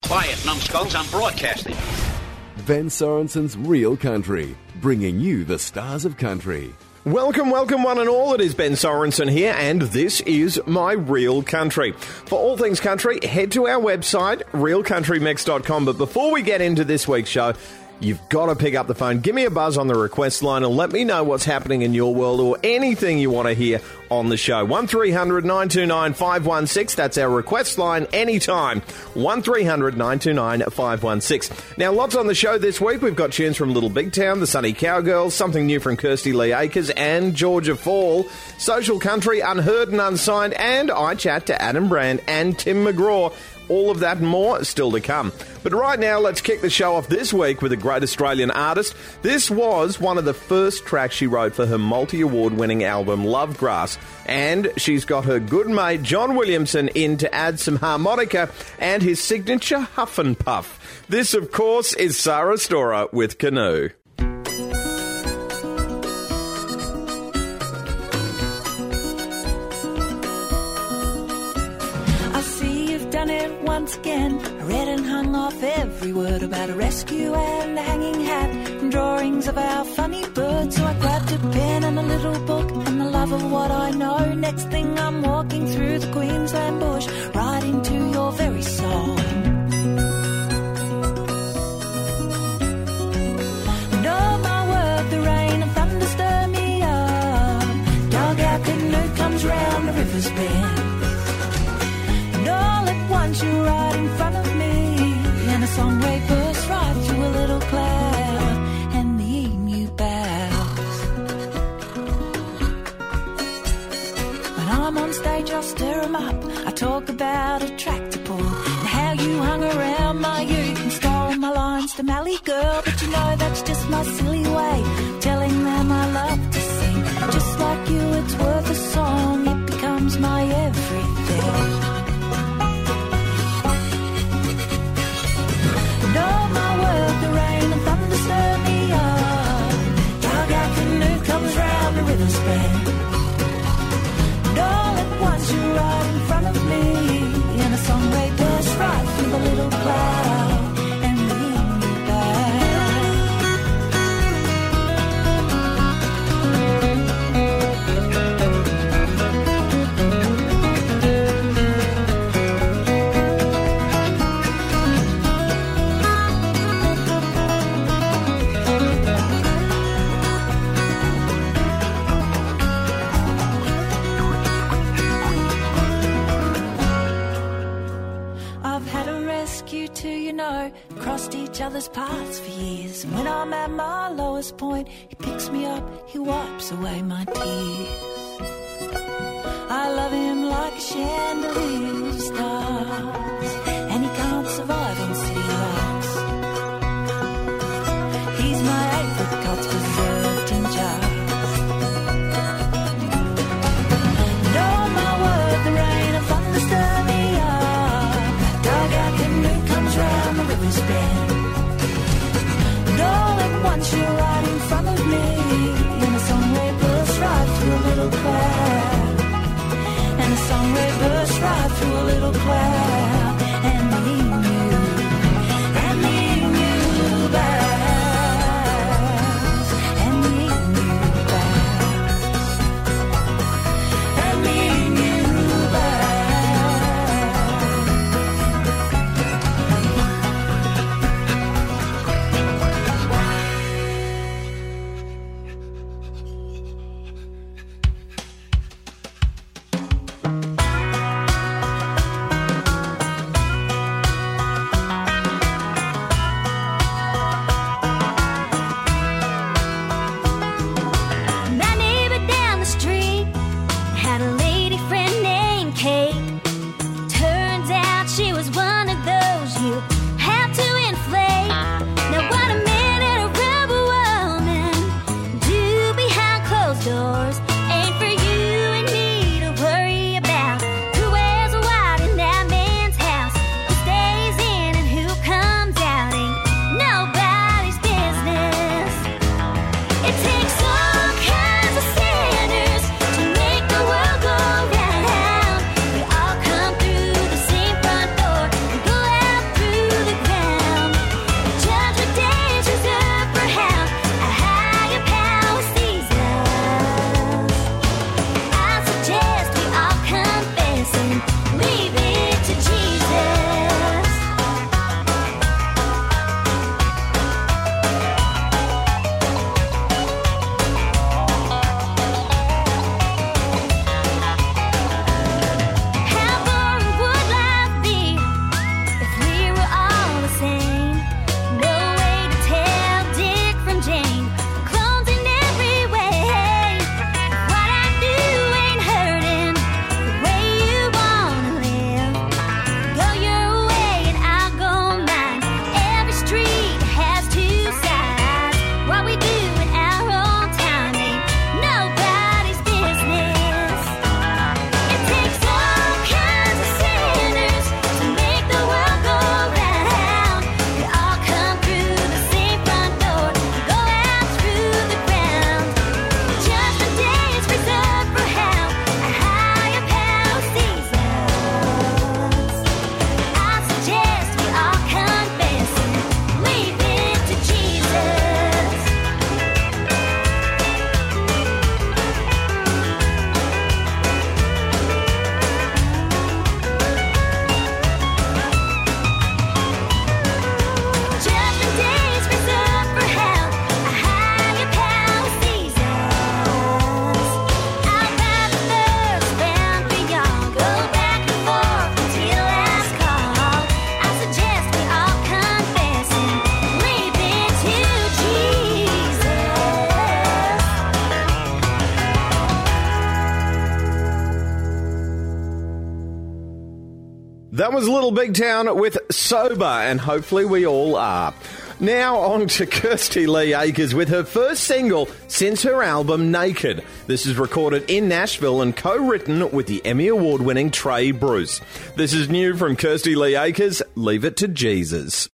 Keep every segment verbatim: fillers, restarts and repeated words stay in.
Quiet, numbskulls, I'm broadcasting. Ben Sorensen's Real Country, bringing you the stars of country. Welcome, welcome one and all. It is Ben Sorensen here, and this is My Real Country. For all things country, head to our website, real country mix dot com. But before we get into this week's show, you've got to pick up the phone. Give me a buzz on the request line and let me know what's happening in your world or anything you want to hear on the show. one three hundred nine two nine five one six. That's our request line anytime. one three hundred nine two nine five one six. Now, lots on the show this week. We've got tunes from Little Big Town, the Sunny Cowgirls, something new from Kirsty Lee Akers and Georgia Fall, social country, unheard and unsigned, and I chat to Adam Brand and Tim McGraw. All of that and more still to come. But right now, let's kick the show off this week with a great Australian artist. This was one of the first tracks she wrote for her multi-award winning album, Lovegrass. And she's got her good mate, John Williamson, in to add some harmonica and his signature huff and puff. This, of course, is Sarah Storer with Canoe. Once again, I read and hung off every word about a rescue and a hanging hat and drawings of our funny birds. So I grabbed a pen and a little book and the love of what I know. Next thing I'm walking through the Queensland bush, right into your very soul. And oh my word, the rain and thunder stir me up. Dugout canoe comes round the river's bend. All at once you're right in front of me, and a song wave bursts right through a little cloud, and the emu bows. When I'm on stage I'll stir 'em up, I talk about a tractor pull, and how you hung around my youth and stole my lines to Mally Girl. But you know that's just my silly way, telling them I love to sing. Just like you, it's worth a song, it becomes my everything. Oh my word, the rain and thunder stir me up. Dugout canoe comes round the river's bend. And all at once you're right in front of me, and a song wave bursts right through the little cloud, and the emu bows. Crossed each other's paths for years. When I'm at my lowest point, he picks me up, he wipes away my tears. I love him like a chandelier of stars, and he can't survive on city lights. He's my apricots preserved in jars. And oh my word, the rain and thunder stir me up. Dugout canoe comes round the river's bend. And all at once you're right in front of me, and a song wave bursts right through a little cloud, and a song wave bursts right through a little cloud, and the emu, and the emu bows, and the emu bows, and the emu bows. That was Little Big Town with Sober, and hopefully we all are. Now on to Kirsty Lee Akers with her first single since her album Naked. This is recorded in Nashville and co-written with the Emmy Award-winning Trey Bruce. This is new from Kirsty Lee Akers, Leave It to Jesus.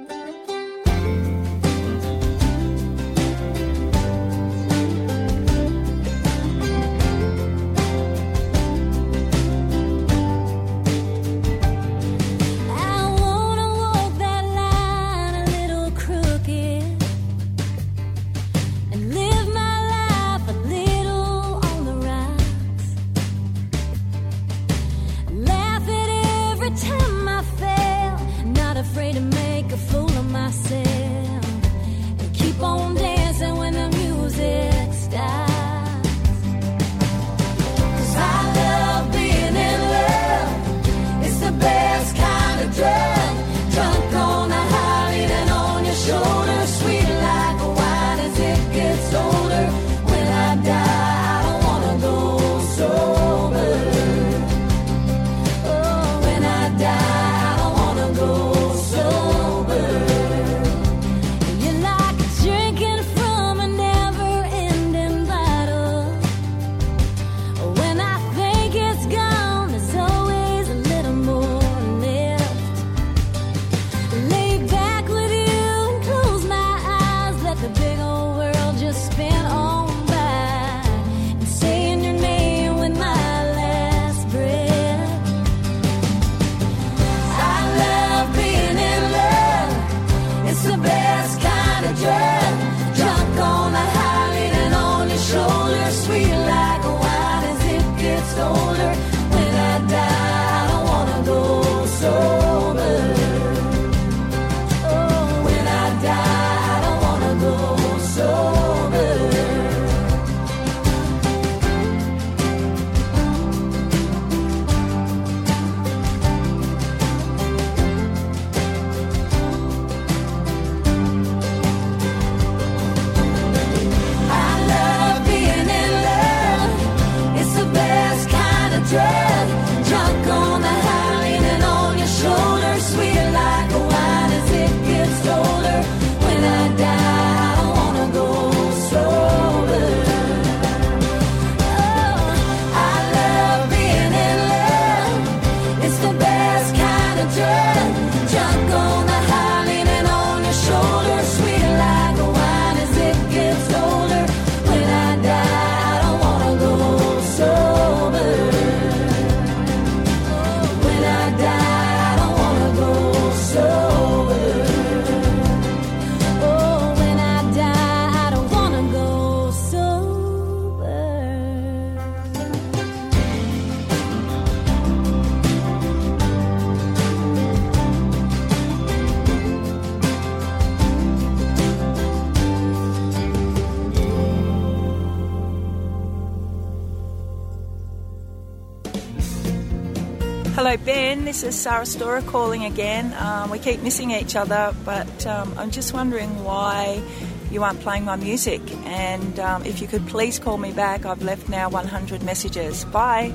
Hello, Ben. This is Sarah Storer calling again. Um, we keep missing each other, but um, I'm just wondering why you aren't playing my music. And um, if you could please call me back. I've left now one hundred messages. Bye.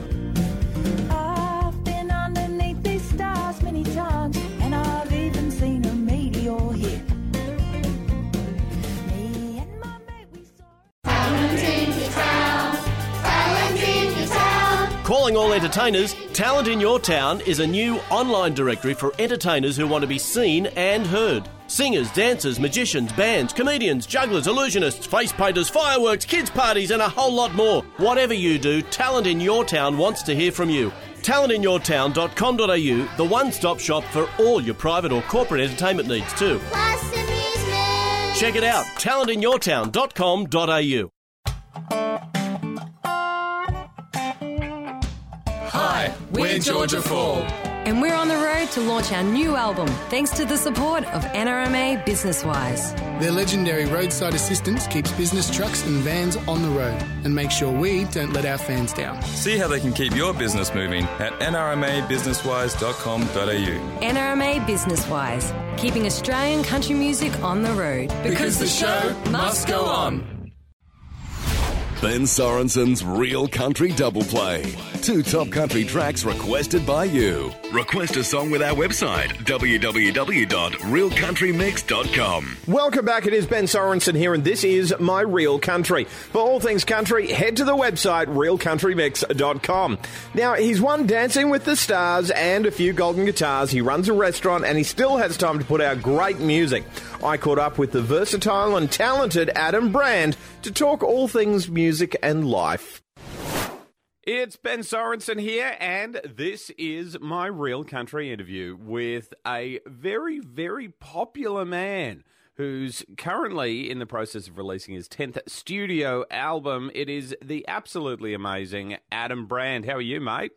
I've been underneath these stars many times, and I've even seen a meteor hit. Me and my mate, we saw Talent in your town, talent in your town. Calling all entertainers, Talent in Your Town is a new online directory for entertainers who want to be seen and heard. Singers, dancers, magicians, bands, comedians, jugglers, illusionists, face painters, fireworks, kids' parties and a whole lot more. Whatever you do, Talent in Your Town wants to hear from you. talent in your town dot com dot a u, the one-stop shop for all your private or corporate entertainment needs too. Plus amusement. Check it out, talent in your town dot com dot a u. Hi, we're Georgia Fall. And we're on the road to launch our new album, thanks to the support of N R M A BusinessWise. Their legendary roadside assistance keeps business trucks and vans on the road and makes sure we don't let our fans down. See how they can keep your business moving at n r m a business wise dot com dot a u. N R M A BusinessWise, keeping Australian country music on the road. Because the show must go on. Ben Sorensen's Real Country Double Play. Two top country tracks requested by you. Request a song with our website, w w w dot real country mix dot com. Welcome back. It is Ben Sorensen here, and this is My Real Country. For all things country, head to the website, real country mix dot com. Now, he's won Dancing with the Stars and a few golden guitars. He runs a restaurant, and he still has time to put out great music. I caught up with the versatile and talented Adam Brand to talk all things music and life. It's Ben Sorensen here, and this is My Real Country interview with a very, very popular man who's currently in the process of releasing his tenth studio album. It is the absolutely amazing Adam Brand. How are you, mate?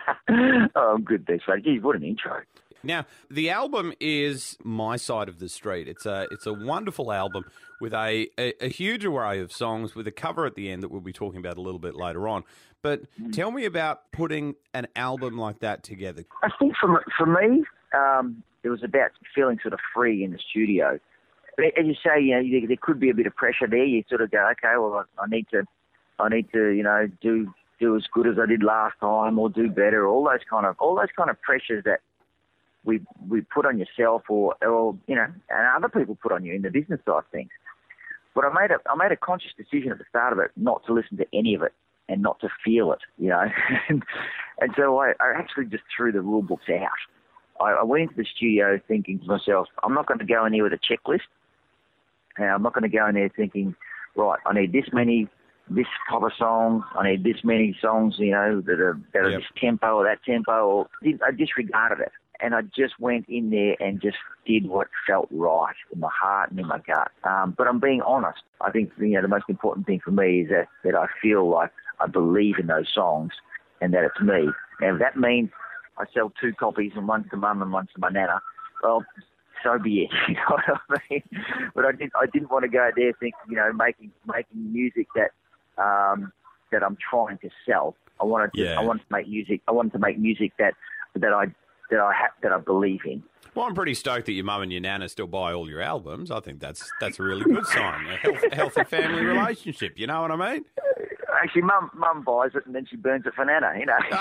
Oh, I'm good, thanks, mate. Geez, what an intro. Now, the album is My Side of the Street. It's a it's a wonderful album with a, a, a huge array of songs with a cover at the end that we'll be talking about a little bit later on. But mm. tell me about putting an album like that together. I think for, for me, um, it was about feeling sort of free in the studio. But as you say, you know, there, there could be a bit of pressure there. You sort of go, okay, well, I, I need to, I need to, you know, do do as good as I did last time, or do better. All those kind of all those kind of pressures that we we put on yourself, or, or you know, and other people put on you in the business side of things. But I made a I made a conscious decision at the start of it not to listen to any of it and not to feel it, you know. and, and so I, I actually just threw the rule books out. I, I went into the studio thinking to myself, I'm not going to go in here with a checklist. And I'm not going to go in there thinking, right, I need this many, this type of songs. I need this many songs, you know, that are, that are Yep. this tempo or that tempo. Or I disregarded it. And I just went in there and just did what felt right in my heart and in my gut. Um, but I'm being honest. I think, you know, the most important thing for me is that, that I feel like I believe in those songs and that it's me. And if that means I sell two copies, and one's to mum and one's to my nana, well, so be it. You know what I mean? But I didn't. I didn't want to go there thinking, you know, making making music that um, that I'm trying to sell. I wanted to. Yeah. I wanted to make music. I wanted to make music that that I that I ha- that I believe in. Well, I'm pretty stoked that your mum and your nana still buy all your albums. I think that's that's a really good sign. A health, healthy family relationship. You know what I mean? Actually, mum mum buys it and then she burns it for nana. You know.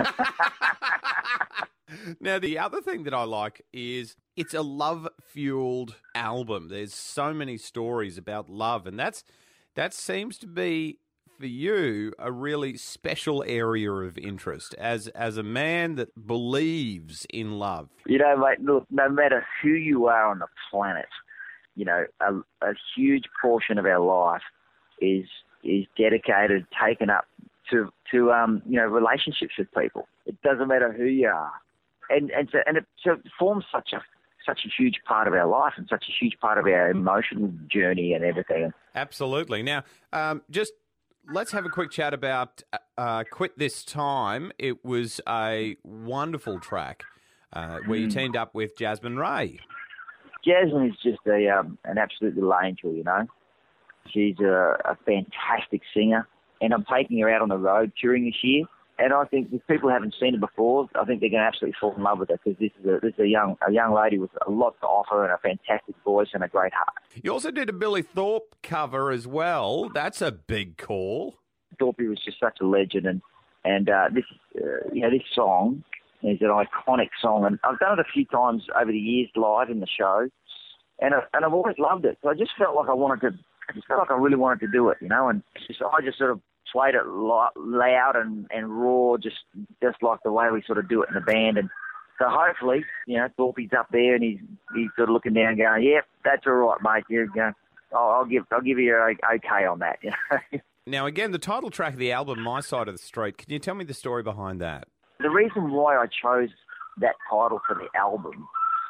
Now, the other thing that I like is it's a love-fueled album. There's so many stories about love, and that's that seems to be, for you, a really special area of interest as as a man that believes in love. You know, mate, look, no matter who you are on the planet, you know, a, a huge portion of our life is is dedicated, taken up to to um you know relationships with people. It doesn't matter who you are. And and so and it, so it forms such a such a huge part of our life and such a huge part of our emotional journey and everything. Absolutely. Now, um, just let's have a quick chat about uh, "Quit This Time." It was a wonderful track uh, where you teamed up with Jasmine Ray. Jasmine is just a um, an absolute little angel, you know. She's a, a fantastic singer, and I'm taking her out on the road touring this year. And I think if people haven't seen her before, I think they're going to absolutely fall in love with her, because this is a this is a young a young lady with a lot to offer and a fantastic voice and a great heart. You also did a Billy Thorpe cover as well. That's a big call. Thorpe was just such a legend, and and uh, this uh, you know this song is an iconic song, and I've done it a few times over the years live in the show, and I, and I've always loved it. So I just felt like I wanted to, I just felt like I really wanted to do it, you know, and just, I just sort of played it loud and, and raw, just just like the way we sort of do it in the band. And so hopefully, you know, Thorpe's up there and he's he's sort of looking down, going, "Yep, that's all right, mate. You're going, I'll, I'll give I'll give you a okay on that." You know? Now, again, the title track of the album, "My Side of the Street." Can you tell me the story behind that? The reason why I chose that title for the album,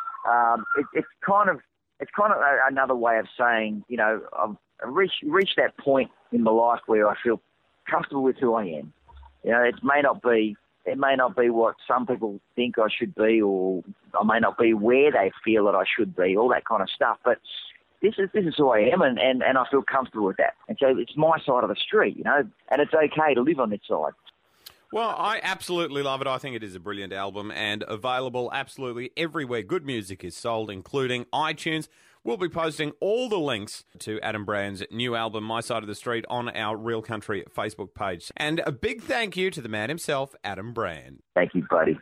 um, it, it's kind of it's kind of a, another way of saying, you know, I've reached reached that point in my life where I feel comfortable with who I am. You know, it may not be it may not be what some people think I should be, or I may not be where they feel that I should be, all that kind of stuff. But this is this is who I am, and, and, and I feel comfortable with that. And so it's my side of the street, you know, and it's okay to live on this side. Well, I absolutely love it. I think it is a brilliant album and available absolutely everywhere good music is sold, including iTunes. We'll be posting all the links to Adam Brand's new album, My Side of the Street, on our Real Country Facebook page. And a big thank you to the man himself, Adam Brand. Thank you, buddy.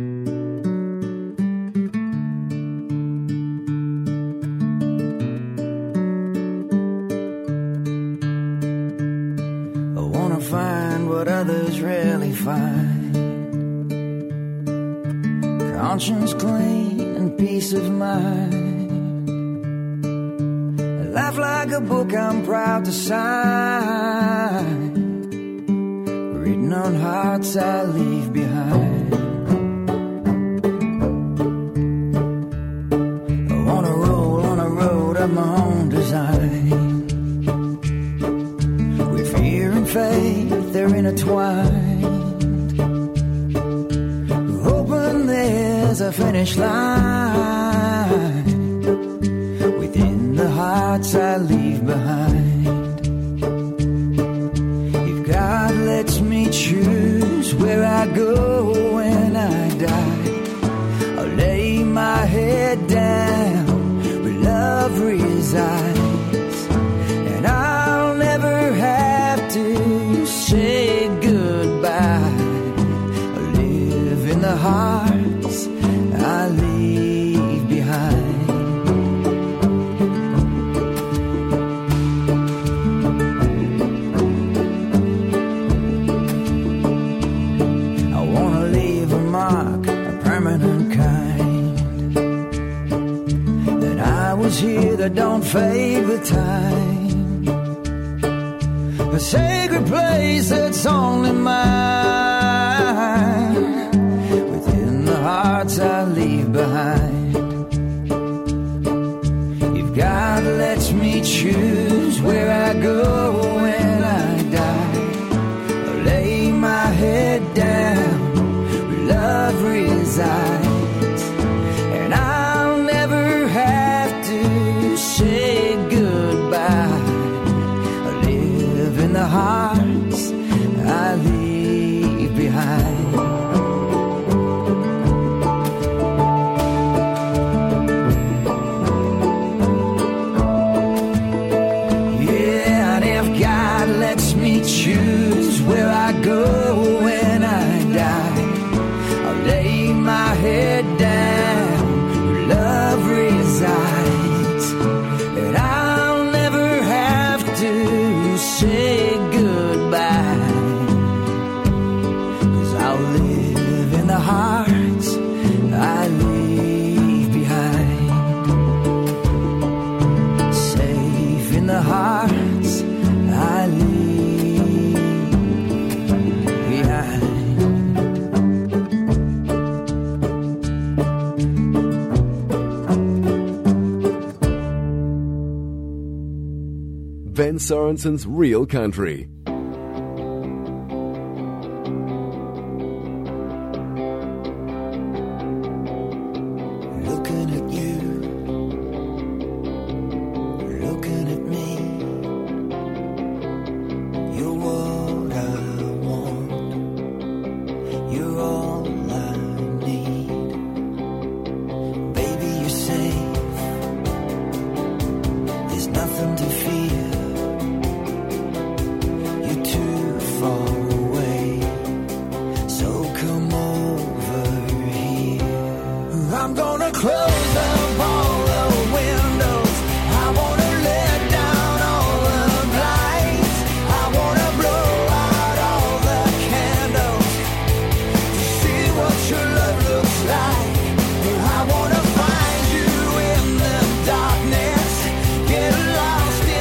I wanna find what others rarely find. Conscience clean and peace of mind. A life like a book I'm proud to sign. Written on hearts I leave behind. I wanna roll on a road of my own design. With fear and faith they're intertwined. Hoping there's a finish line within the hearts I leave behind. If God lets me choose where I go when I die, I'll lay my head down where love resides, and I'll never have to say goodbye. I'll live in the hearts I leave behind. I wanna leave a mark, a permanent kind, that I was here, that don't fade with time. A sacred place that's only mine, within the hearts I leave behind. If God lets me choose where I go when I die, I'll lay my head down where love resides, and I'll never have to say goodbye. I'll live in the hearts I leave behind. Choose where I go when I die, I'll lay my head down where love resides, and I'll never have to say goodbye, 'cause I'll live in the hearts I leave behind. Safe in the hearts I leave. Ben Sorensen's Real Country. Looking at you, looking at me, you're what I want, you're all I need. Baby, you're safe, there's nothing to fear. Close up all the windows, I wanna let down all the lights, I wanna blow out all the candles to see what your love looks like. I wanna find you in the darkness, get lost in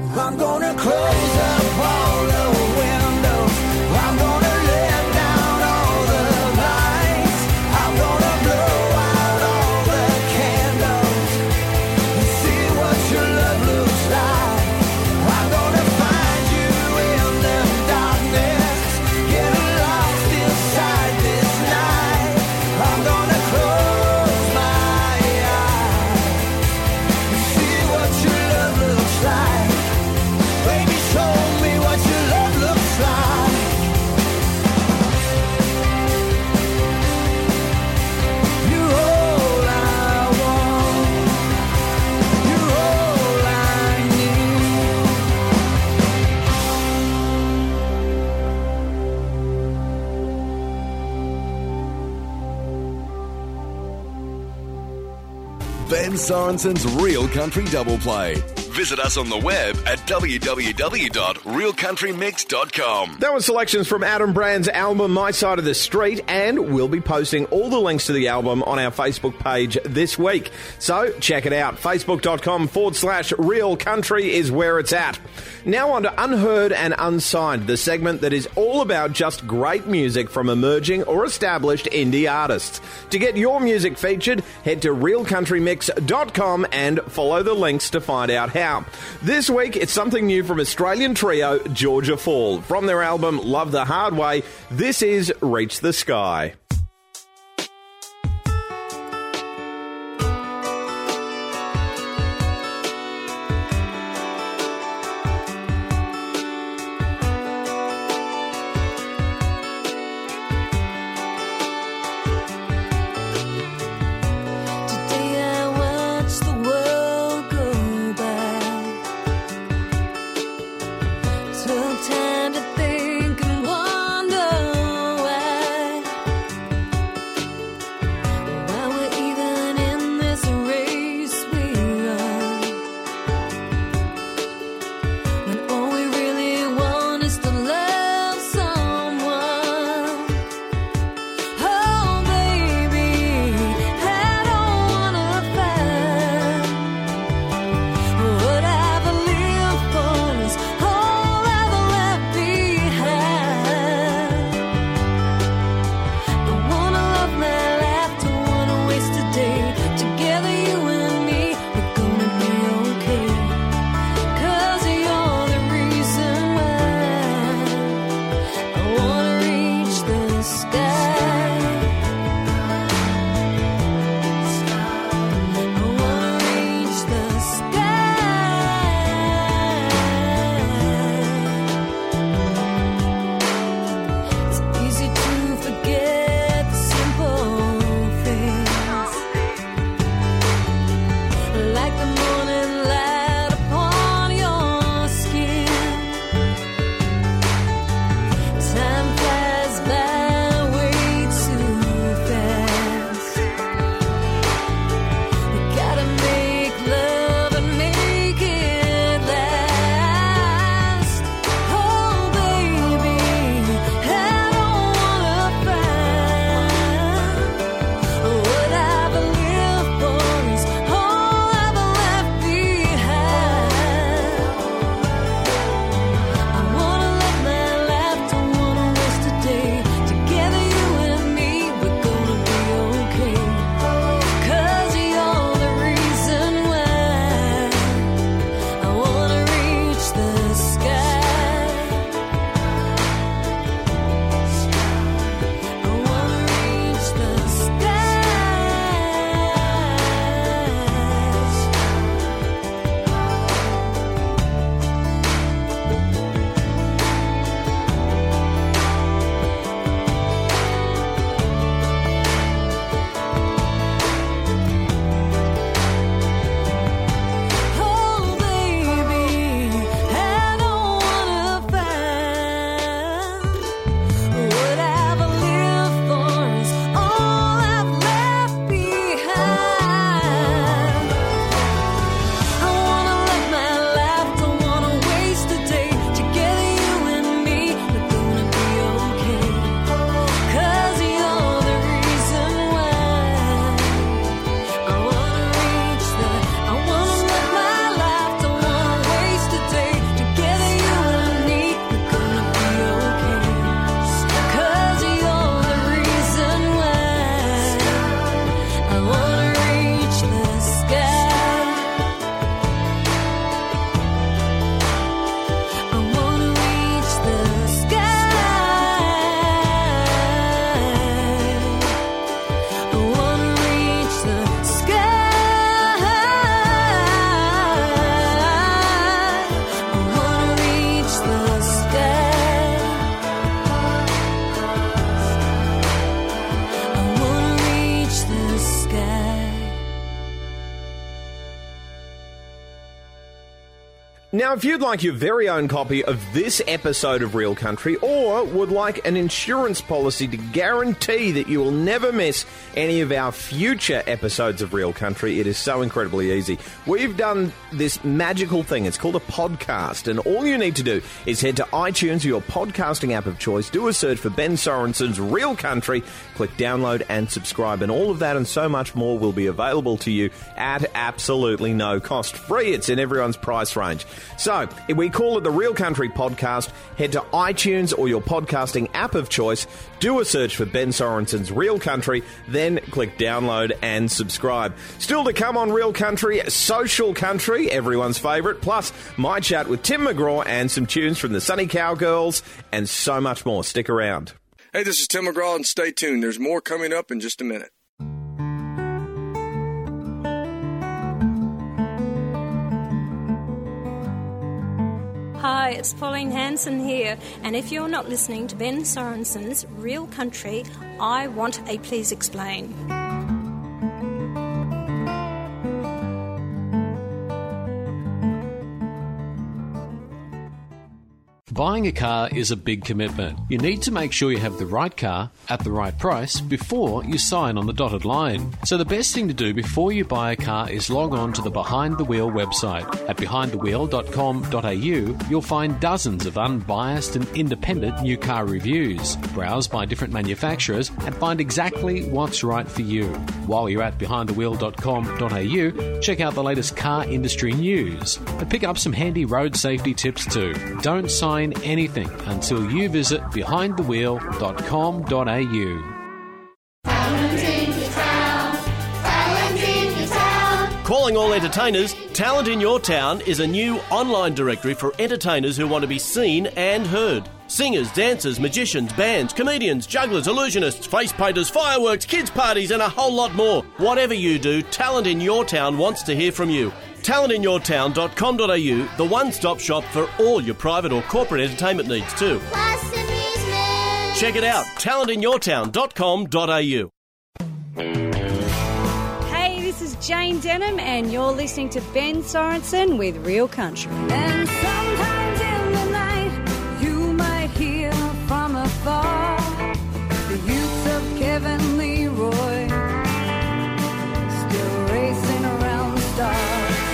I'm gonna close up all the windows. I'm gonna let down all the lights. I'm gonna blow out all the candles and see what your love looks like. I'm gonna find you in the darkness, get lost inside this night. I'm gonna close my eyes and see what your love looks like. Baby, show me what your love looks like. You're all I want. You're all I need. Ben Sorensen's Real Country Double Play. Visit us on the web at w w w dot real country mix dot com. That was selections from Adam Brand's album My Side of the Street, and we'll be posting all the links to the album on our Facebook page this week. So check it out. Facebook.com forward slash Real Country is where it's at. Now on to Unheard and Unsigned, the segment that is all about just great music from emerging or established indie artists. To get your music featured, head to real country mix dot com and follow the links to find out how. This week, it's something new from Australian trio Georgia Fall. From their album Love the Hard Way, this is Reach the Sky. Today I watch the world go by. Took time to think and wonder why. Now, if you'd like your very own copy of this episode of Real Country, or would like an insurance policy to guarantee that you will never miss any of our future episodes of Real Country, it is so incredibly easy. We've done this magical thing. It's called a podcast, and all you need to do is head to iTunes or your podcasting app of choice, do a search for Ben Sorensen's Real Country, click download and subscribe, and all of that and so much more will be available to you at absolutely no cost. Free, it's in everyone's price range. So, we call it the Real Country Podcast. Head to iTunes or your podcasting app of choice, do a search for Ben Sorensen's Real Country, then click download and subscribe. Still to come on Real Country, Social Country, everyone's favourite, plus my chat with Tim McGraw and some tunes from the Sunny Cowgirls, and so much more. Stick around. Hey, this is Tim McGraw, and stay tuned. There's more coming up in just a minute. Hi, it's Pauline Hanson here, and if you're not listening to Ben Sorensen's Real Country, I want a Please Explain. Buying a car is a big commitment. You need to make sure you have the right car at the right price before you sign on the dotted line. So the best thing to do before you buy a car is log on to the Behind the Wheel website. At behind the wheel dot com dot a u, you'll find dozens of unbiased and independent new car reviews. Browse by different manufacturers and find exactly what's right for you. While you're at behind the wheel dot com dot a u, check out the latest car industry news and pick up some handy road safety tips too. Don't sign anything until you visit behind the wheel dot com dot a u. Talent in your town, talent in your town. Calling all entertainers, Talent in Your Town is a new online directory for entertainers who want to be seen and heard. Singers, dancers, magicians, bands, comedians, jugglers, illusionists, face painters, fireworks, kids' parties, and a whole lot more. Whatever you do, Talent in Your Town wants to hear from you. talent in your town dot com dot a u, the one-stop shop for all your private or corporate entertainment needs too. Plus amusement. Check it out, talent in your town dot com dot a u. Hey, this is Jane Denham, and you're listening to Ben Sorensen with Real Country. And sometimes in the night, you might hear from afar the youths of Kevin Leroy still racing around the stars.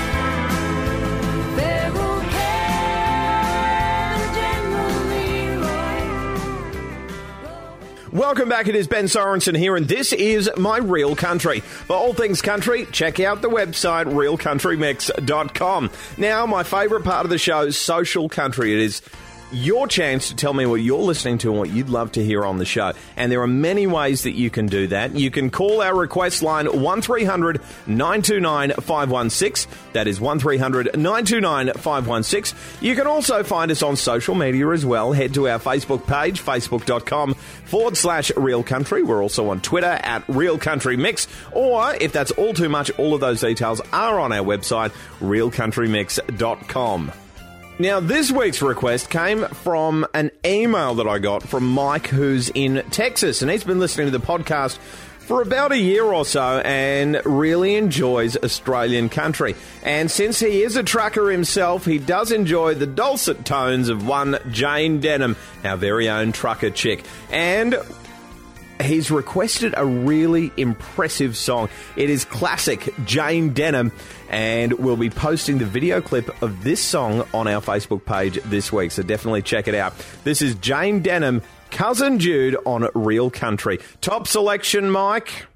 Welcome back, it is Ben Sorensen here, and this is my Real Country. For all things country, check out the website real country mix dot com. Now, my favourite part of the show is Social Country. It is your chance to tell me what you're listening to and what you'd love to hear on the show. And there are many ways that you can do that. You can call our request line one three hundred nine two nine five one six. That is one three hundred nine two nine five one six. You can also find us on social media as well. Head to our Facebook page, facebook.com forward slash Real Country. We're also on Twitter at Real Country Mix. Or, if that's all too much, all of those details are on our website, real country mix dot com. Now, this week's request came from an email that I got from Mike, who's in Texas, and he's been listening to the podcast for about a year or so and really enjoys Australian country. And since he is a trucker himself, he does enjoy the dulcet tones of one Jane Denham, our very own trucker chick. And he's requested a really impressive song. It is classic Jane Denham, and we'll be posting the video clip of this song on our Facebook page this week, so definitely check it out. This is Jane Denham, Cousin Jude on Real Country. Top selection, Mike.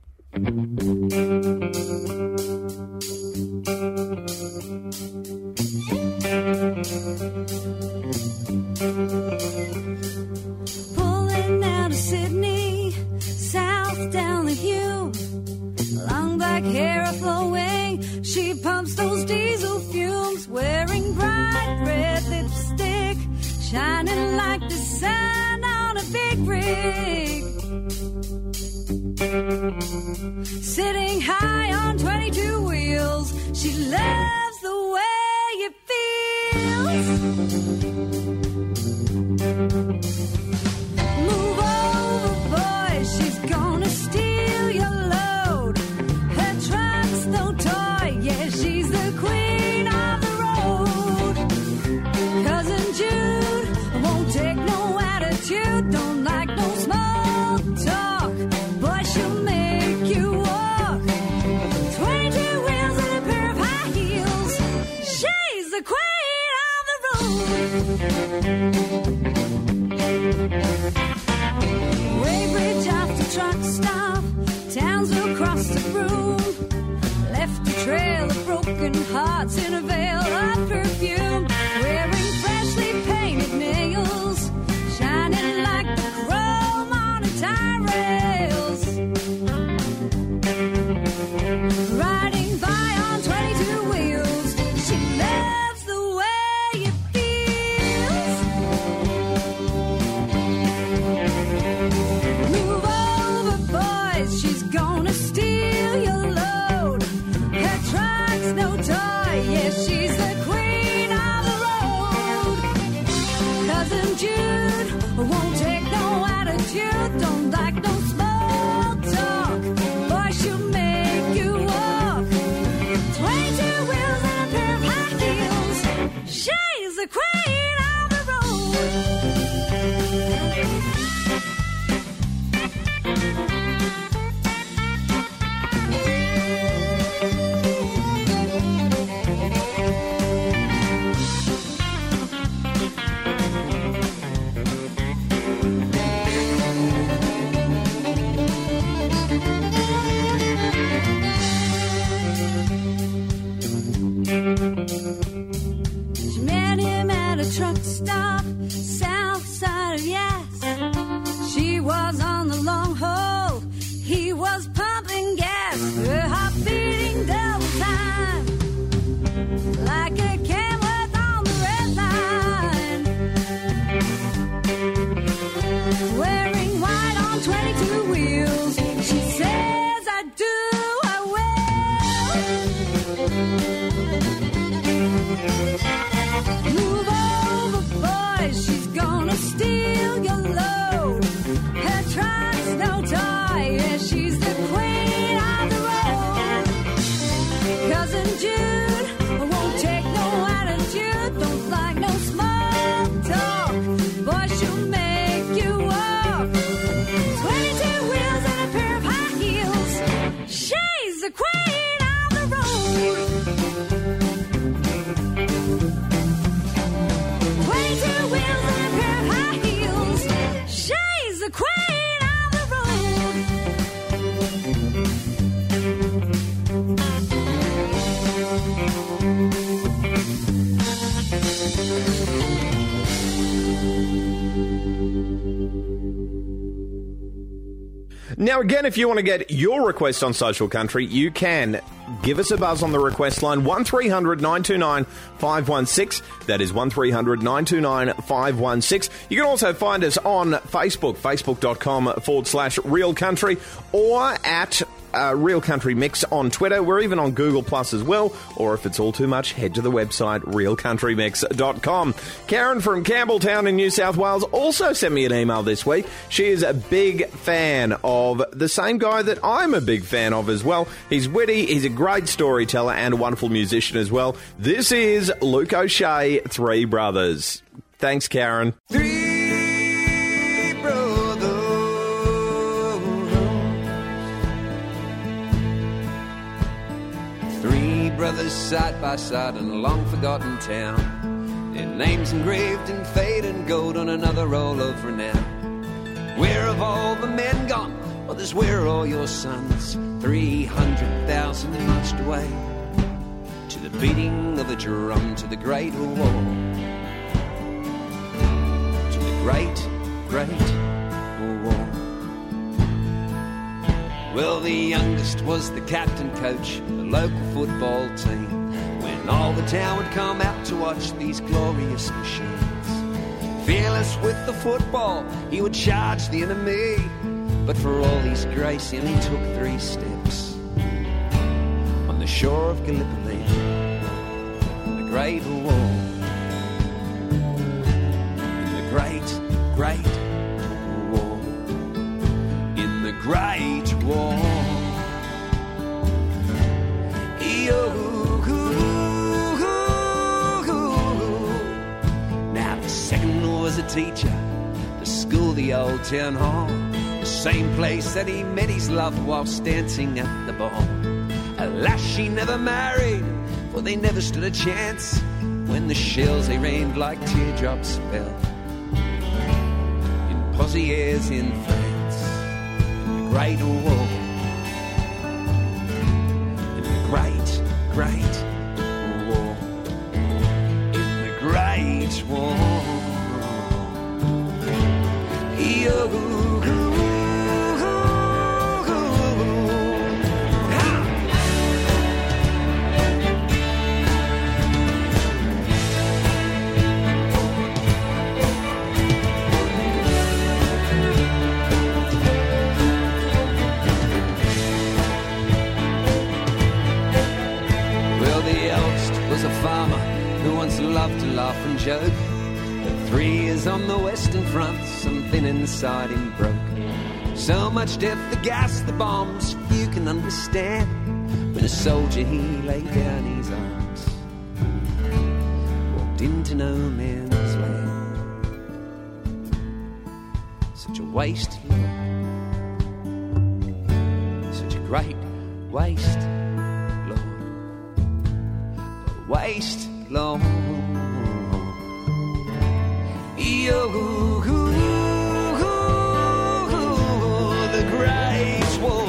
Pulling out of Sydney, south down the hill, long black hair are flowing, she pumps those diesel fumes, wearing bright red lipstick, shining like the sun on a big rig, sitting high on twenty-two wheels, she loves the way it feels. Move over, boy, she's gonna steal your load. Her truck's no toy, yeah, she's the queen of the road. Weybridge after truck stop, towns across the room, left a trail of broken hearts in a veil of perfume, wearing freshly painted nails, shining like the chrome on a tie rails, riding by on twenty-two wheels. She loves the way it feels. Move over, boys, she's gonna steal your load. Her truck's no toy, yes, she's the queen of the road. Cousin Jude won't take no attitude, don't like no small talk. Boy, she'll make you walk. Twenty-two wheels and a pair of high heels. She's the queen of the road. She met him at a truck stop, south side of Yass. She was on the long haul, he was pumping gas. Her heart beating double time, like a Kenworth on the red line. Wearing white on twenty-two wheels, she says, I do, I will. Move over, boys, she's gonna steal your load. Her truck's no toy, yeah, she's the queen of the road. Cousin Jude won't take no attitude, don't like no small talk. Boy, she'll make you walk. Twenty-two wheels and a pair of high heels. She's the queen of the road. Twenty-two wheels and a pair of high heels. She's the queen of the Now, again, if you want to get your request on Social Country, you can give us a buzz on the request line, one three hundred nine two nine five one six. That is one three hundred nine two nine five one six. You can also find us on Facebook, facebook.com forward slash Real Country, or at uh, Real Country Mix on Twitter. We're even on Google Plus as well, or if it's all too much, head to the website real country mix dot com. Karen from Campbelltown in New South Wales also sent me an email this week. She is a big fan of the same guy that I'm a big fan of as well. He's witty, he's a great storyteller and a wonderful musician as well. This is Luke O'Shea, Three Brothers. Thanks, Karen. Three brothers, three brothers side by side in a long forgotten town. Their names engraved in fate and gold on another roll of renown. Where have all the men gone? Others, where are all your sons? Three hundred thousand marched away to the beating of a drum, to the Great War, to the Great, Great War. Well, the youngest was the captain coach of the local football team, when all the town would come out to watch these glorious machines. Fearless with the football, he would charge the enemy, but for all his grace, he only took three steps on the shore of Gallipoli, in the Great War, in the Great, Great War, in the Great War. Now the second was a teacher, the school, the old town hall, the same place that he met his love whilst dancing at the ball. Alas, she never married, for they never stood a chance. When when the shells they rained like teardrops fell. In Pozieres in France, in the Great War, in the Great, Great War, in the Great War. Yo. Farmer who once loved to laugh and joke, but three years on the Western Front, something inside him broke. So much death, the gas, the bombs, you can understand. When a soldier he laid down his arms, walked into no man's land. Such a waste, Lord. Such a great waste. Waste, Lord. Yo, the Great War.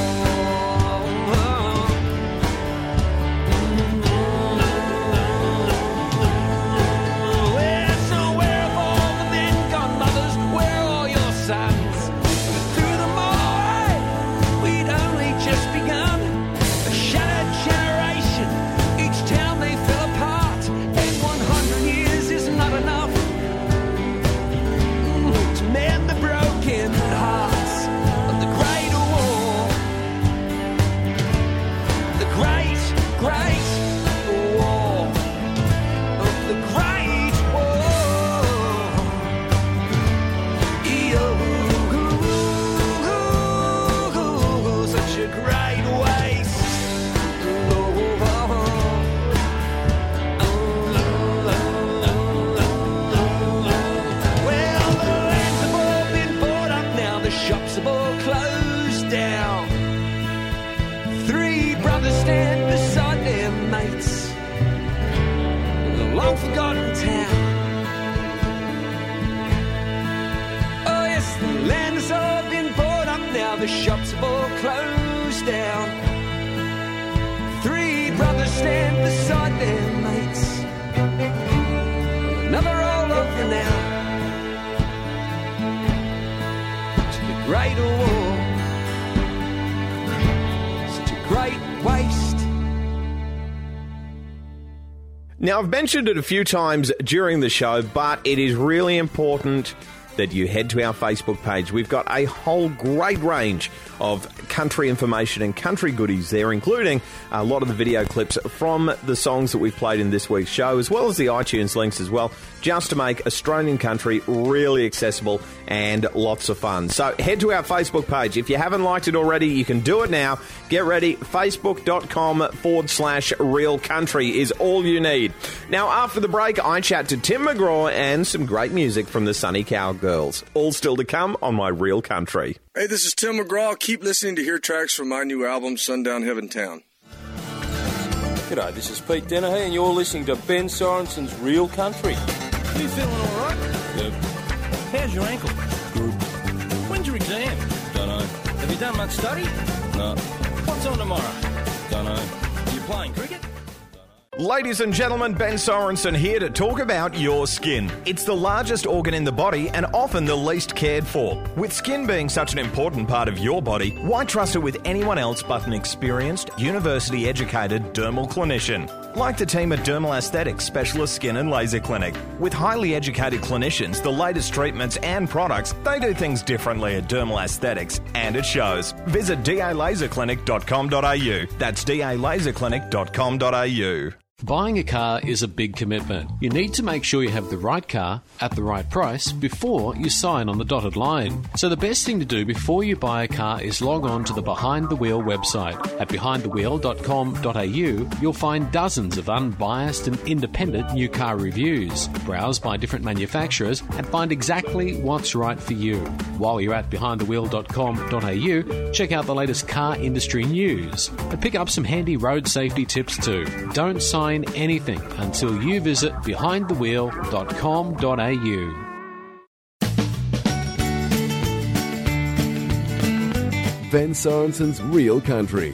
Where, so where have all the men gone, mothers? Where are all your sons? Through them all, we'd only just begun. A shattered generation. Each town they fell apart, and one hundred years is not enough mm, to mend the broken hearts of the Great War. The great, great war of the Great War. Yo, such a great waste. Shops have all closed down. Three brothers stand beside their mates in a long forgotten town. Oh yes, the land has all been bought up now. The shops have all closed down. Three brothers stand beside their mates. Another all over now. Great war, such a great waste. Now, I've mentioned it a few times during the show, but it is really important that you head to our Facebook page. We've got a whole great range of country information and country goodies there, including a lot of the video clips from the songs that we've played in this week's show, as well as the iTunes links as well, just to make Australian country really accessible and lots of fun. So head to our Facebook page. If you haven't liked it already, you can do it now. Get ready. Facebook.com forward slash real country is all you need. Now, after the break, I chat to Tim McGraw and some great music from the Sunny Cowgirls. All still to come on My Real Country. Hey, this is Tim McGraw. Keep listening to hear tracks from my new album, Sundown Heaven Town. G'day, this is Pete Dennehy, and you're listening to Ben Sorenson's Real Country. You feeling all right? Yep. How's your ankle? Good. When's your exam? Dunno. Have you done much study? No. What's on tomorrow? Dunno. You playing cricket? Ladies and gentlemen, Ben Sorensen here to talk about your skin. It's the largest organ in the body and often the least cared for. With skin being such an important part of your body, why trust it with anyone else but an experienced, university-educated dermal clinician? Like the team at Dermal Aesthetics Specialist Skin and Laser Clinic. With highly educated clinicians, the latest treatments and products, they do things differently at Dermal Aesthetics, and it shows. Visit d a laser clinic dot com dot a u. That's d a laser clinic dot com dot a u. Buying a car is a big commitment. You need to make sure you have the right car at the right price before you sign on the dotted line. So the best thing to do before you buy a car is log on to the Behind the Wheel website. At behind the wheel dot com dot a u, you'll find dozens of unbiased and independent new car reviews. Browse by different manufacturers and find exactly what's right for you. While you're at behind the wheel dot com dot a u, check out the latest car industry news and pick up some handy road safety tips too. Don't sign explain anything until you visit behind the wheel dot com dot a u. Ben Sorensen's Real Country.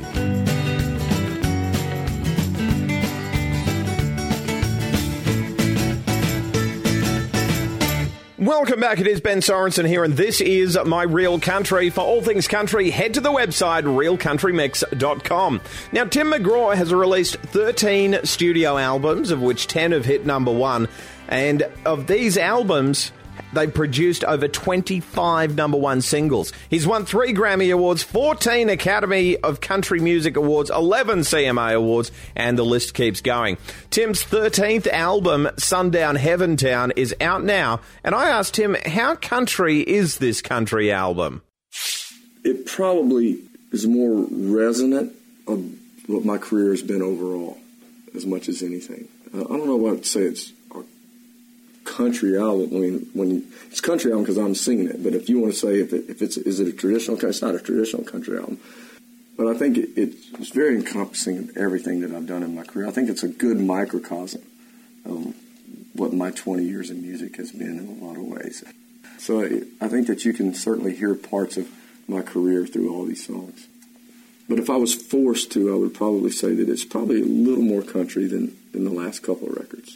Welcome back. It is Ben Sorensen here, and this is My Real Country. For all things country, head to the website real country mix dot com. Now, Tim McGraw has released thirteen studio albums, of which ten have hit number one. And of these albums, they've produced over twenty-five number one singles. He's won three Grammy Awards, fourteen Academy of Country Music Awards, eleven C M A Awards, and the list keeps going. Tim's thirteenth album, Sundown Heaven Town, is out now, and I asked him, how country is this country album? It probably is more resonant of what my career has been overall, as much as anything. Uh, I don't know what I'd say it's country album. I mean, when you, it's country album because I'm singing it. But if you want to say if it, if it's is it a traditional country, it's not a traditional country album. But I think it, it's very encompassing of everything that I've done in my career. I think it's a good microcosm of what my twenty years in music has been in a lot of ways. So I, I think that you can certainly hear parts of my career through all these songs. But if I was forced to, I would probably say that it's probably a little more country than, than the last couple of records.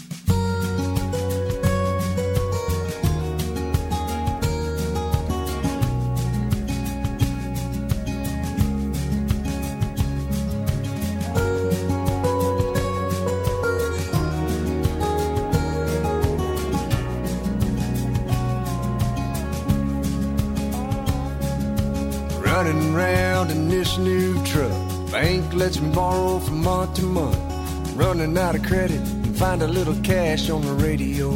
Running round in this new truck. Bank lets me borrow from month to month. Running out of credit and find a little cash on the radio.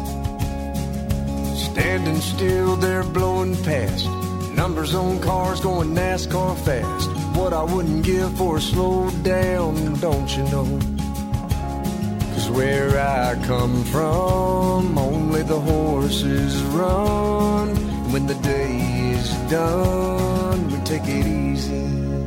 Standing still there blowing past. Numbers on cars going NASCAR fast. What I wouldn't give for a slow down, don't you know? 'Cause where I come from, only the horses run. When the day is done, we take it easy.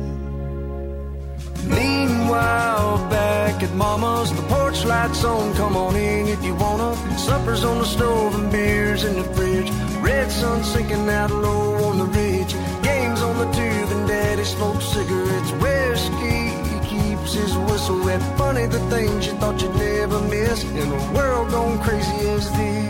Meanwhile, back at Mama's, the porch lights on, come on in if you wanna. Supper's on the stove and beers in the fridge. Red sun sinking out low on the ridge. Games on the tube and Daddy smokes cigarettes. Whiskey keeps his whistle wet. Funny the things you thought you'd never miss in a world gone crazy as this.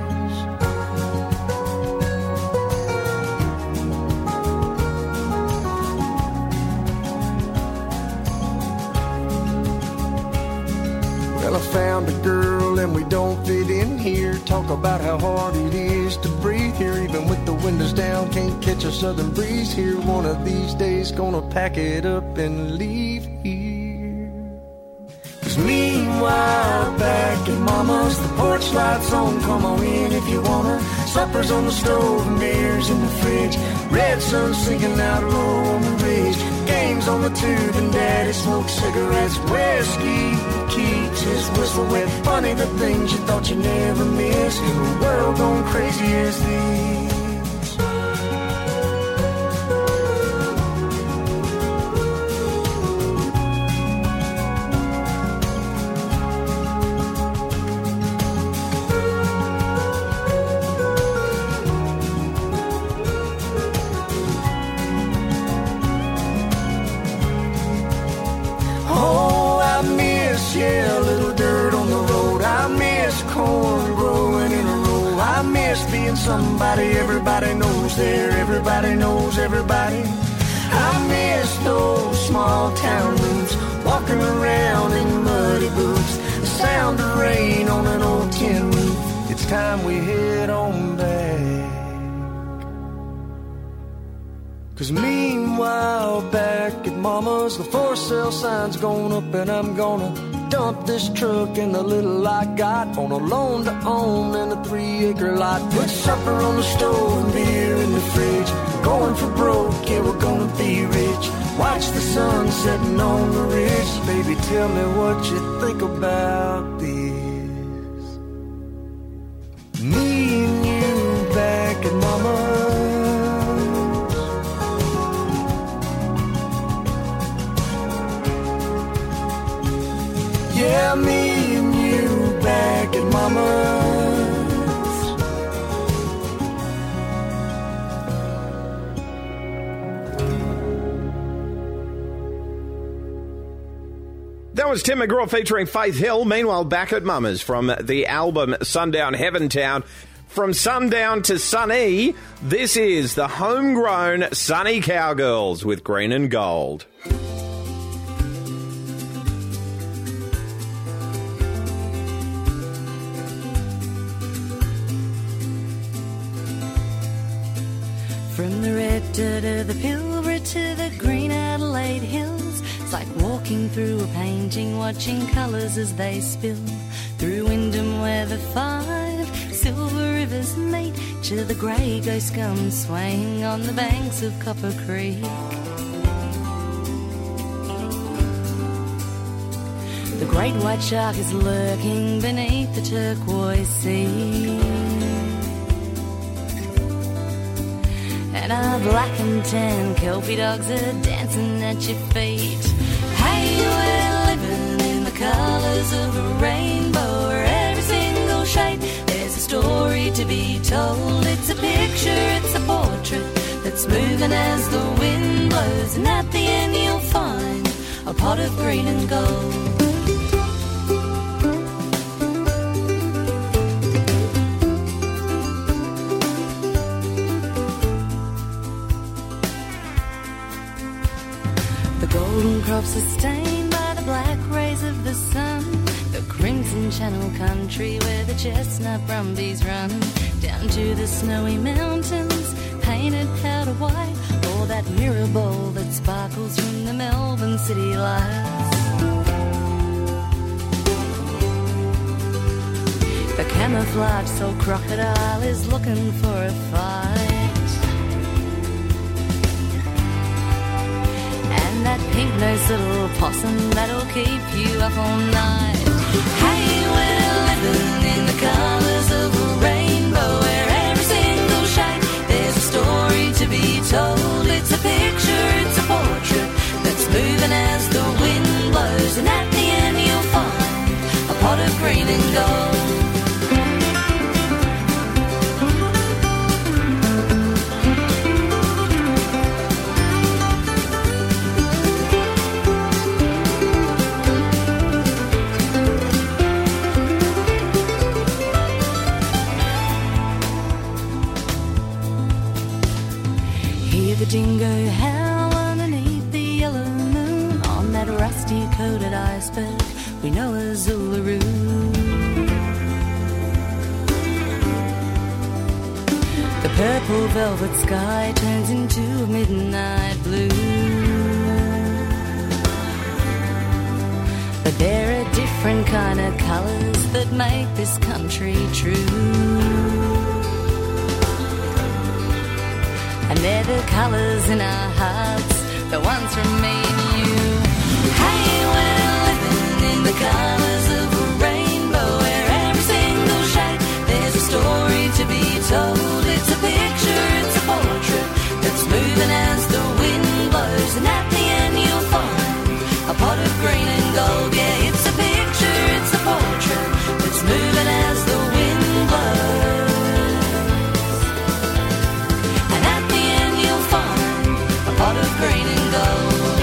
Well, I found a girl and we don't fit in here. Talk about how hard it is to breathe here. Even with the windows down, can't catch a southern breeze here. One of these days gonna pack it up and leave here. 'Cause meanwhile, back at Mama's, the porch lights on, come on in if you wanna. Supper's on the stove and beers in the fridge. Red sun sinking out low on the ridge. Games on the tube and Daddy smokes cigarettes. Whiskey keeps his whistle wet. Funny the things you thought you'd never miss in a world gone crazy as this. Yeah, a little dirt on the road. I miss corn growing in a row. I miss being somebody everybody knows there. Everybody knows everybody. I miss those small town roots. Walking around in muddy boots. The sound of rain on an old tin roof. It's time we head on back. 'Cause meanwhile, back at Mama's, the for sale sign's going up and I'm gonna dump this truck and the little I got on a loan to own and a three acre lot. Put supper on the stove and beer in the fridge. Going for broke, yeah, we're gonna be rich. Watch the sun setting on the ridge. Baby, tell me what you think about this. Me and you back at Mama's. Yeah, was Tim McGraw featuring Faith Hill. Meanwhile, back at Mama's from the album Sundown Heaven Town. From sundown to sunny, this is the homegrown Sunny Cowgirls with Green and Gold. From the red dirt of the Pilbara to the green Adelaide hills, it's like walking through a painting, watching colours as they spill. Through Wyndham where the five silver rivers meet, to the grey ghost scum swaying on the banks of Copper Creek. The great white shark is lurking beneath the turquoise sea, and our black and tan Kelpie dogs are dancing at your feet. Hey, we're living in the colours of a rainbow, where every single shade there's a story to be told. It's a picture, it's a portrait that's moving as the wind blows, and at the end you'll find a pot of green and gold. Golden crops are stained by the black rays of the sun, the crimson channel country where the chestnut brumbies run, down to the snowy mountains painted powder white, or that mirror bowl that sparkles from the Melbourne city lights. The camouflage soul crocodile is looking for a fight, that pink-nosed little possum that'll keep you up all night. Hey, we're living in the colours of a rainbow, where every single shade there's a story to be told. It's a picture, it's a portrait that's moving as the wind blows, and at the end you'll find a pot of green and gold. The dingo howl underneath the yellow moon on that rusty coated iceberg we know as Uluru. The purple velvet sky turns into a midnight blue, but there are different kind of colours that make this country true. And they're the colours in our hearts, the ones from me and you. Hey, we're living in the colours of a rainbow, where every single shade there's a story to be told. It's a picture, it's a portrait that's moving as the wind blows, and at the end you'll find a pot of green and gold. Yeah, it's a picture, it's a portrait that's moving as the wind blows. Pot of green and gold.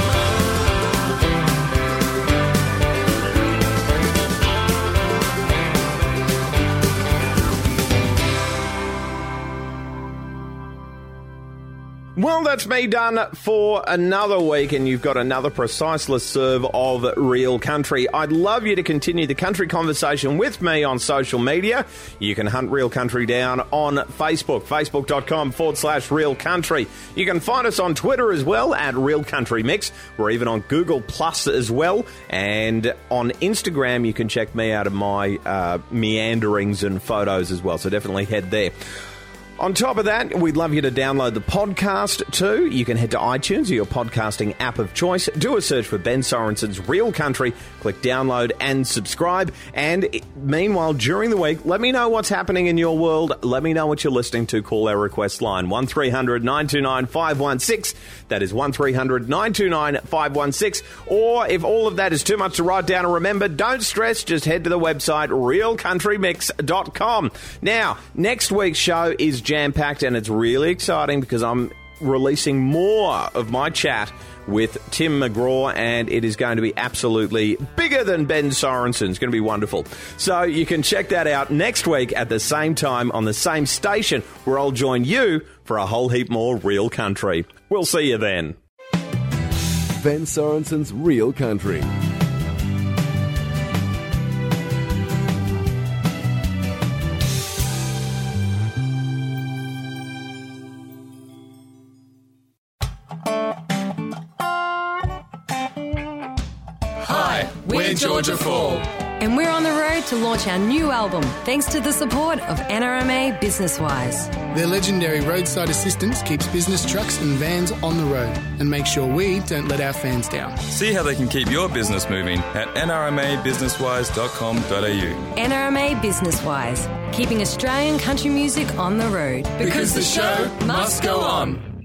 Well, that's me done for another week, and you've got another preciseless serve of Real Country. I'd love you to continue the country conversation with me on social media. You can hunt Real Country down on Facebook, facebook.com forward slash Real Country. You can find us on Twitter as well, at Real Country Mix. We're even on Google Plus as well. And on Instagram, you can check me out of my uh, meanderings and photos as well. So definitely head there. On top of that, we'd love you to download the podcast too. You can head to iTunes or your podcasting app of choice. Do a search for Ben Sorensen's Real Country. Click download and subscribe. And meanwhile, during the week, let me know what's happening in your world. Let me know what you're listening to. Call our request line, one three hundred nine two nine five one six. That is one three hundred nine two nine five one six. Or if all of that is too much to write down and remember, don't stress. Just head to the website, real country mix dot com. Now, next week's show is jam-packed, and it's really exciting because I'm releasing more of my chat with Tim McGraw, and it is going to be absolutely bigger than Ben Sorensen. It's going to be wonderful. So you can check that out next week at the same time on the same station, where I'll join you for a whole heap more Real Country. We'll see you then. Ben Sorensen's Real Country. Hi, we're Georgia Fall. And we're on the road to launch our new album, thanks to the support of N R M A BusinessWise. Their legendary roadside assistance keeps business trucks and vans on the road and makes sure we don't let our fans down. See how they can keep your business moving at n r m a business wise dot com dot a u. N R M A BusinessWise, keeping Australian country music on the road. Because the show must go on.